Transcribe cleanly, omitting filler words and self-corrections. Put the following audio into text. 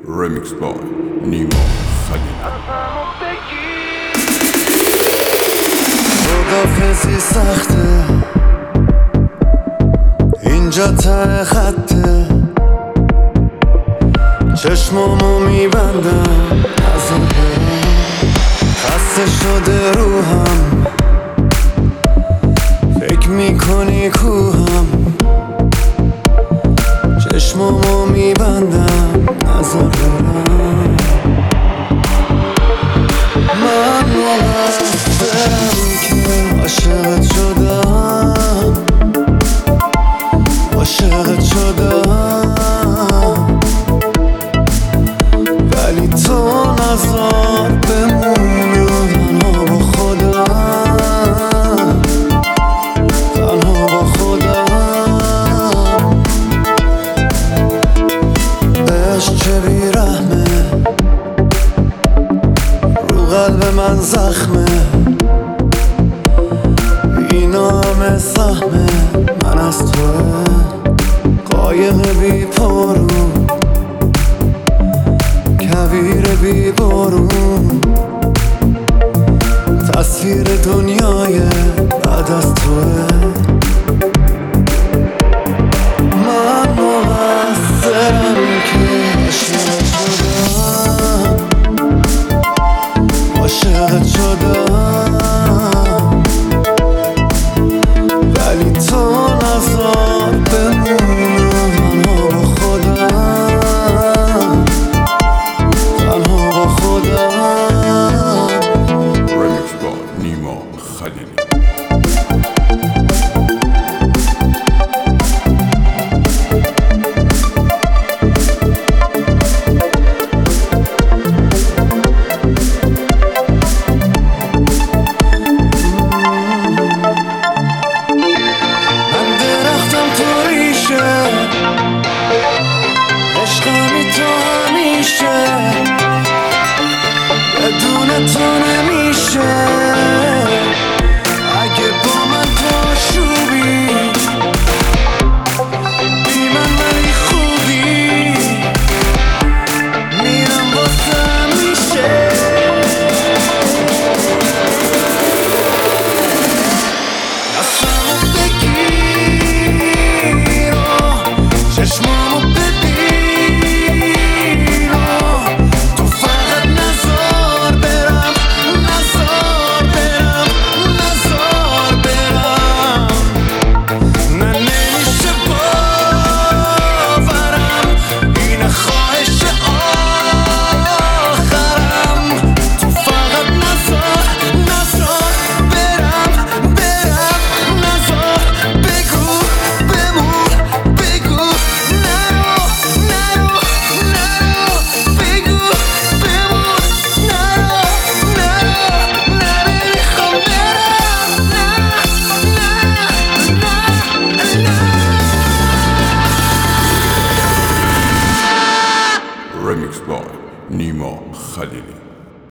Remix by نیما خلیل. خدافزی سخته، اینجا ته خطه، چشمامو میبندم نظر برم، خسته شده روحم، فکر میکنی کوهم، چشمامو میبندم نظر برم. من مقصرم که عاشقت شدم، عاشقت شدم، ولی تو نذار بمونم تنها با خودم، تنها با خودم. عشق چه بیرحمه، رو قلب من زخمه، اینا همه سهمه من از توه، قایق بی پارو، کویر بی بارون، تصویر دنیای بعد از توه. من مقصرم که عاشقت شدم، عاشقت شدم، ولی تو نذار بمونم تنها با خودم، تنها با خودم. Remix by نیما خلیل. عشقمی تو همیشه، بدون تو نمیشه، اگه با من تو شوبی، بی من ولی خوبی، میرم واسه همیشه. دستمو بگیر و چشمامو Remix by نیما خلیل.